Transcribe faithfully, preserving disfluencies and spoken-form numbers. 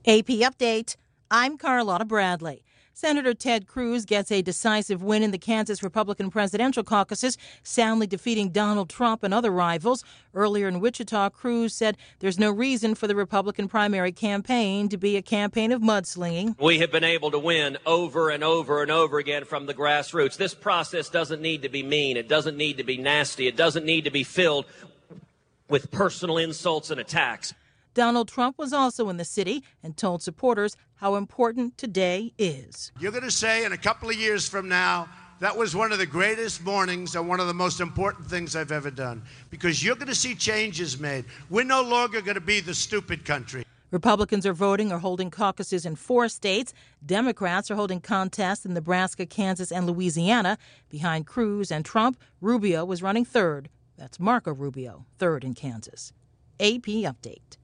A P Update. I'm Carlotta Bradley. Senator Ted Cruz gets a decisive win in the Kansas Republican presidential caucuses, soundly defeating Donald Trump and other rivals. Earlier in Wichita, Cruz said there's no reason for the Republican primary campaign to be a campaign of mudslinging. We have been able to win over and over and over again from the grassroots. This process doesn't need to be mean. It doesn't need to be nasty. It doesn't need to be filled with personal insults and attacks. Donald Trump was also in the city and told supporters how important today is. You're going to say in a couple of years from now, that was one of the greatest mornings and one of the most important things I've ever done, because you're going to see changes made. We're no longer going to be the stupid country. Republicans are voting or holding caucuses in four states. Democrats are holding contests in Nebraska, Kansas, and Louisiana. Behind Cruz and Trump, Rubio was running third. That's Marco Rubio, third in Kansas. A P Update.